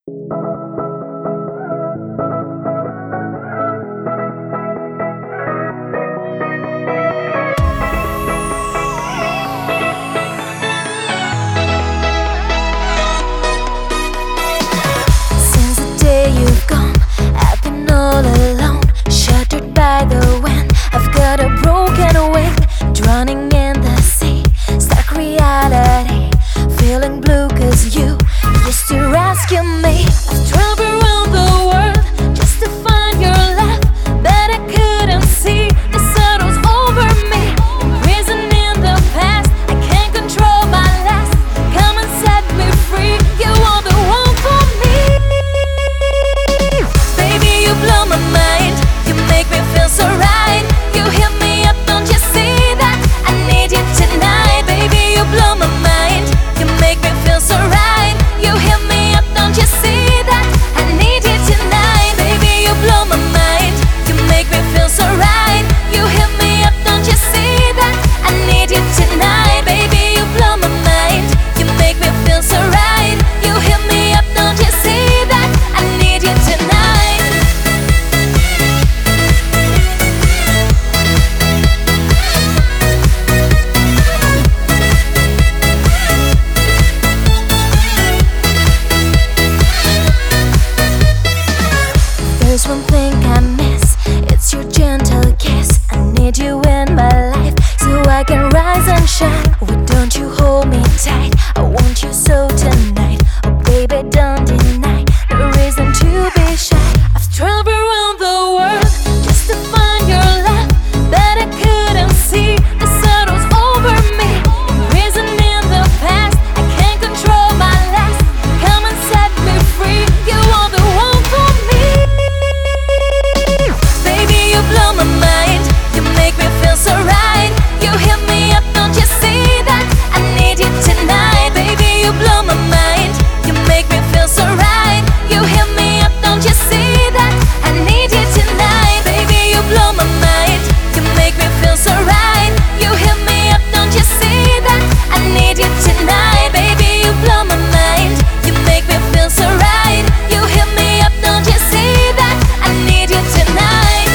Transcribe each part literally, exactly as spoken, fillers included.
Since the day you've gone, I've been all alone, shattered by the wind. I've got a broken wing, drowning in the sea. Stuck reality, feeling blue cause you used to rescue me. I've traveled around the world just to find your love, but I couldn't see the shadows over me. Imprisoned in the past, I can't control my last. Come and set me free, you are the one for me. Baby, you blow my mind, you make me feel so right. You heal me up, don't you see that? I need you tonight. Baby, you blow my mind, you make me feel so right. You heal me up, don't you see that? I need you tonight. Baby, you blow my mind, you make me feel so right. You heal me up, don't you see that? I need you tonight. Baby, you blow my mind, you make me feel so right. You heal me up, don't you see that? I need you tonight. There's one thing I miss, it's your gentle kiss. I need you in my life so I can rise and shine. Why don't you hold me tight? I want you so tonight. Oh baby, don't deny the reason to be shy. I've traveled around the world just to find your love, but I couldn't see the shadows over me. Imprisoned in the past, I can't control my last. Come and set me free, you are the one for me. Baby, you blow my mind, you make me feel so right. You heal me up, don't you see that? I need you tonight. Baby, you blow my mind, you make me feel so right. You heal me up, don't you see that? I need you tonight. Baby, you blow my mind, you make me feel so right. You heal me up, don't you see that? I need you tonight. Baby, you blow my mind, you make me feel so right. You heal me up, don't you see that? I need you tonight.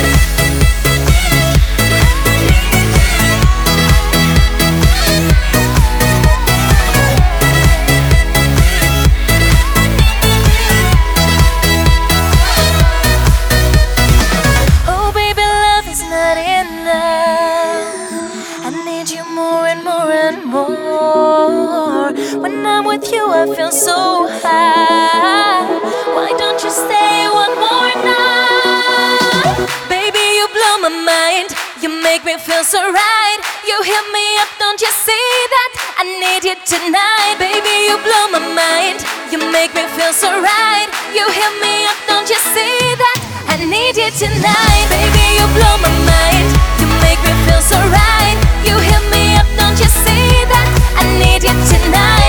Oh baby, love is not enough. I need you more and more and more. When I'm with you I feel so high. Why don't you stay one more night? Baby, you blow my mind, you make me feel so right. You heal me up, don't you see that? I need you tonight. Baby, you blow my mind, you make me feel so right. You heal me up, don't you see that? I need you tonight. Baby, you blow my mind, you make me feel so right. You heal me up, don't you see that? I need you tonight.